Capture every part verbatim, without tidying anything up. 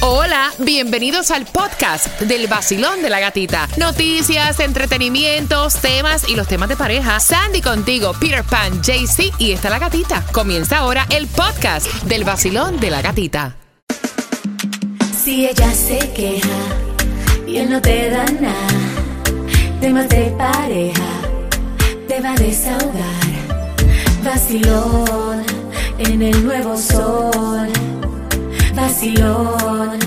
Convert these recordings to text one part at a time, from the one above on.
Hola, bienvenidos al podcast del Vacilón de la Gatita. Noticias, entretenimientos, temas y los temas de pareja. Sandy contigo, Peter Pan, J C y está la gatita. Comienza ahora el podcast del Vacilón de la Gatita. Si ella se queja y él no te da nada, temas de pareja, te va a desahogar. Vacilón en el nuevo sol. Vacilón.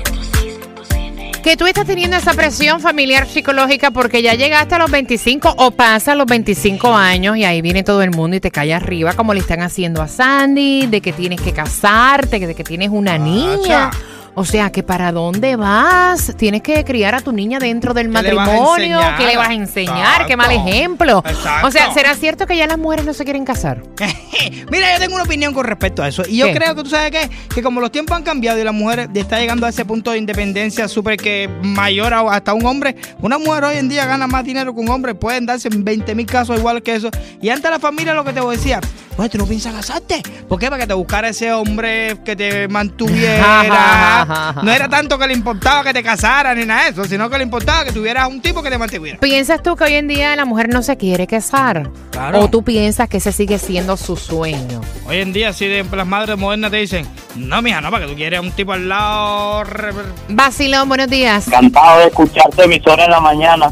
Que tú estás teniendo esa presión familiar psicológica porque ya llegaste a los veinticinco o pasas los veinticinco años y ahí viene todo el mundo y te cae arriba como le están haciendo a Sandy, de que tienes que casarte, de que tienes una niña. O sea, que ¿para dónde vas? Tienes que criar a tu niña dentro del matrimonio. ¿Qué le vas a enseñar? Exacto. Qué mal ejemplo. Exacto. O sea, ¿será cierto que ya las mujeres no se quieren casar? Mira, yo tengo una opinión con respecto a eso. Y yo ¿Qué? creo que tú sabes qué, que como los tiempos han cambiado y la mujer está llegando a ese punto de independencia súper que mayor a, hasta un hombre, una mujer hoy en día gana más dinero que un hombre. Pueden darse veinte mil casos igual que eso. Y antes la familia lo que te decía, pues tú no piensas casarte. ¿Por qué? Para que te buscara ese hombre que te mantuviera. No era tanto que le importaba que te casaran ni nada de eso, sino que le importaba que tuvieras un tipo que te mantuviera. ¿Piensas tú que hoy en día la mujer no se quiere casar? Claro. ¿O tú piensas que ese sigue siendo su sueño? Hoy en día, si las madres modernas te dicen, no, mija, no, para que tú quieres un tipo al lado. Vacilón, buenos días. Encantado de escucharte emisora en la mañana.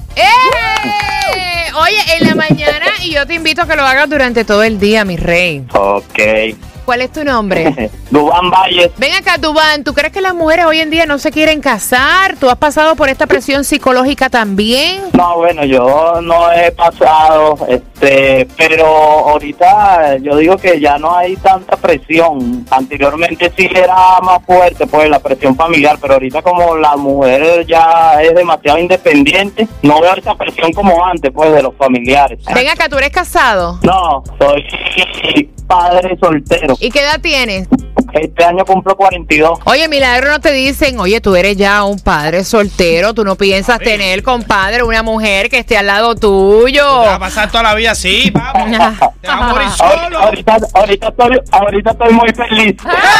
¡Eh! Oye, en la mañana y yo te invito a que lo hagas durante todo el día, mi rey. Ok. ¿Cuál es tu nombre? Dubán Valles. Ven acá, Dubán, ¿tú crees que las mujeres hoy en día no se quieren casar? ¿Tú has pasado por esta presión psicológica también? No, bueno, yo no he pasado, este, pero ahorita yo digo que ya no hay tanta presión. Anteriormente sí era más fuerte, pues, la presión familiar, pero ahorita como la mujer ya es demasiado independiente, no veo esa presión como antes, pues, de los familiares. Ven acá, ¿tú eres casado? No, soy padre soltero. ¿Y qué edad tienes? Este año cumplo cuarenta y dos. Oye, Milagro, no te dicen, oye, tú eres ya un padre soltero, tú no piensas tener, compadre, una mujer que esté al lado tuyo. Te va a pasar toda la vida así, papi. Te vas a morir solo. Ahorita, ahorita, estoy, ahorita estoy muy feliz.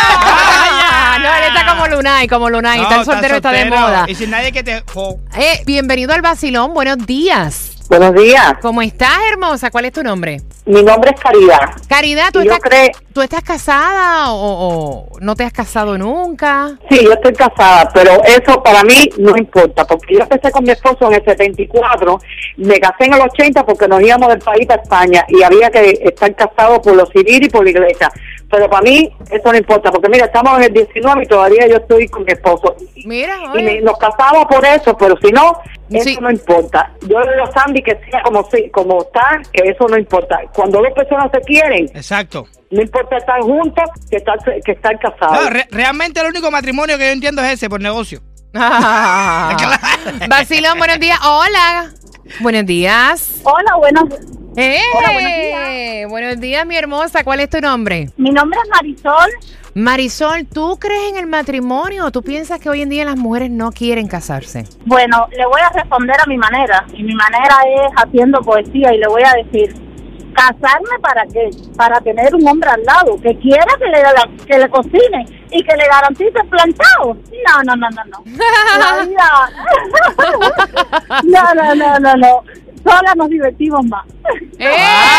Ah, no, él está como Lunay, como Lunay, No, está el soltero, está de moda. Y sin nadie que te... Oh. Eh, bienvenido al Vacilón, buenos días. Buenos días. ¿Cómo estás, hermosa? ¿Cuál es tu nombre? Mi nombre es Caridad. Caridad, ¿tú, Y yo estás, creo- ¿tú estás casada o, o no te has casado nunca? Sí, yo estoy casada, pero eso para mí no importa, porque yo empecé con mi esposo en el setenta y cuatro, me casé en el ochenta porque nos íbamos del país para España y había que estar casados por lo civil y por la iglesia. Pero para mí eso no importa, porque mira, estamos en el diecinueve y todavía yo estoy con mi esposo. Mira, Y oye. me- nos casamos por eso, pero si no, eso Sí. no importa. Yo le digo a Sandy que sea como, si- como está, que eso no importa. Cuando dos personas se quieren, Exacto. no importa estar juntos que estar, que estar casados. No, re- realmente el único matrimonio que yo entiendo es ese, por negocio. Vacilón, buenos días. Hola. Buenos días. Hola, buenos ¡Eh! Hola, buenos días. Buenos días, mi hermosa. ¿Cuál es tu nombre? Mi nombre es Marisol. Marisol, ¿tú crees en el matrimonio o tú piensas que hoy en día las mujeres no quieren casarse? Bueno, le voy a responder a mi manera. Y mi manera es haciendo poesía y le voy a decir, ¿casarme para qué? Para tener un hombre al lado que quiera que le, que le cocine y que le garantice plantado. No, no, no, no, no. La vida... no, no, no, no, no. Sola nos divertimos más. ¡Eh!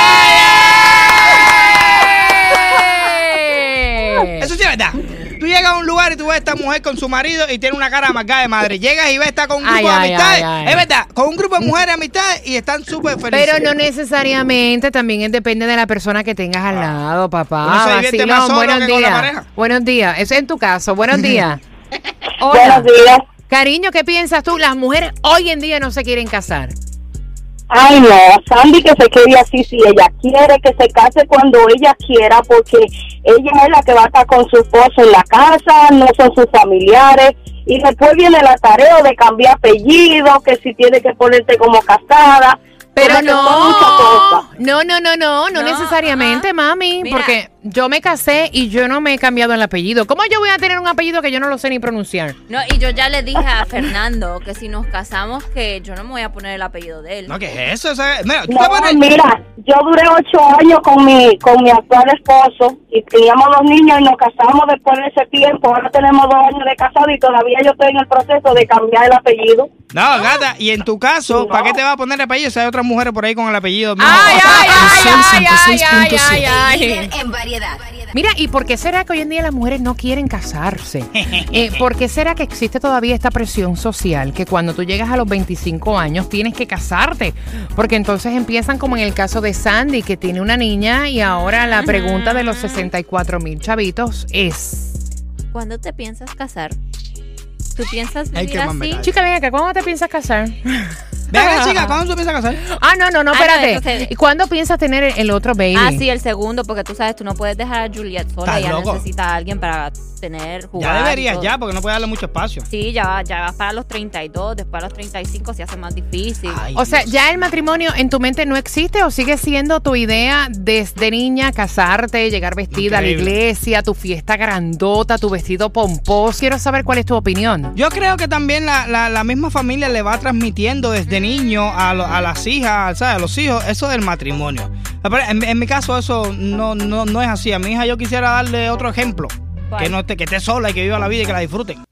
Eso sí es verdad. Tú llegas a un lugar y tú ves a esta mujer con su marido y tiene una cara amargada de madre. Llegas y ves esta con un grupo Ay, de ay, amistades. ay, ay. Es verdad, con un grupo de mujeres de amistades y están súper felices. Pero no necesariamente, también es- depende de la persona que tengas al lado, papá. Uno se divierte Vacilón, más solo buenos que con la días. pareja. Buenos días, eso es en tu caso. Buenos días. Buenos días. Cariño, ¿qué piensas tú? Las mujeres hoy en día no se quieren casar. Ay, no, Sandy que se quede así, si ella quiere que se case cuando ella quiera, porque ella es la que va a estar con su esposo en la casa, no son sus familiares, y después viene la tarea de cambiar apellido, que si tiene que ponerte como casada. Pero como que son muchas no, cosas. no, no, no, no, no No, necesariamente, ajá. mami, Mira. porque yo me casé y yo no me he cambiado el apellido. ¿Cómo yo voy a tener un apellido que yo no lo sé ni pronunciar? No, y yo ya le dije a Fernando que si nos casamos que yo no me voy a poner el apellido de él. No, ¿qué es eso? O sea, mira, ¿tú No, te pones- mira, yo duré ocho años con mi con mi actual esposo y teníamos dos niños y nos casamos después de ese tiempo. Ahora tenemos dos años de casado y todavía yo estoy en el proceso de cambiar el apellido. No, gata, y en tu caso, No. ¿para qué te va a poner el apellido si hay otras mujeres por ahí con el apellido mismo? Ay, ay, ay, ay, ay, ay, ay, ay. Líder en variedad. Mira, ¿y por qué será que hoy en día las mujeres no quieren casarse? Eh, ¿Por qué será que existe todavía esta presión social que cuando tú llegas a los veinticinco años tienes que casarte? Porque entonces empiezan como en el caso de Sandy, que tiene una niña y ahora la pregunta de los sesenta y cuatro mil chavitos es... ¿Cuándo te piensas casar? ¿Tú piensas Ay, vivir qué así? mamecada. Chica, ven acá, ¿cuándo te piensas casar? Venga, chica, ¿cuándo tú empiezas a casar? Ah, no, no, no, Ah, no, espérate. entonces- ¿Y cuándo piensas tener el, el otro baby? Ah, sí, el segundo, porque tú sabes, tú no puedes dejar a Juliet sola. ¿Estás Ella loco? necesita a alguien para tener, jugar. Ya y deberías todo. ya, porque no puedes darle mucho espacio. Sí, ya va, ya va para los treinta y dos, después a los treinta y cinco se hace más difícil. Ay, O sea, Dios. ¿ya el matrimonio en tu mente no existe o sigue siendo tu idea desde niña casarte, llegar vestida Increíble. a la iglesia, tu fiesta grandota, tu vestido pomposo? Quiero saber cuál es tu opinión. Yo creo que también la, la, la misma familia le va transmitiendo desde niño a, lo- a las hijas, ¿sabes? A los hijos, eso del matrimonio. Pero En, en mi caso eso no, no, no es así. A mi hija yo quisiera darle otro ejemplo. ¿Cuál? Que no esté, que esté sola y que viva la vida y que la disfruten.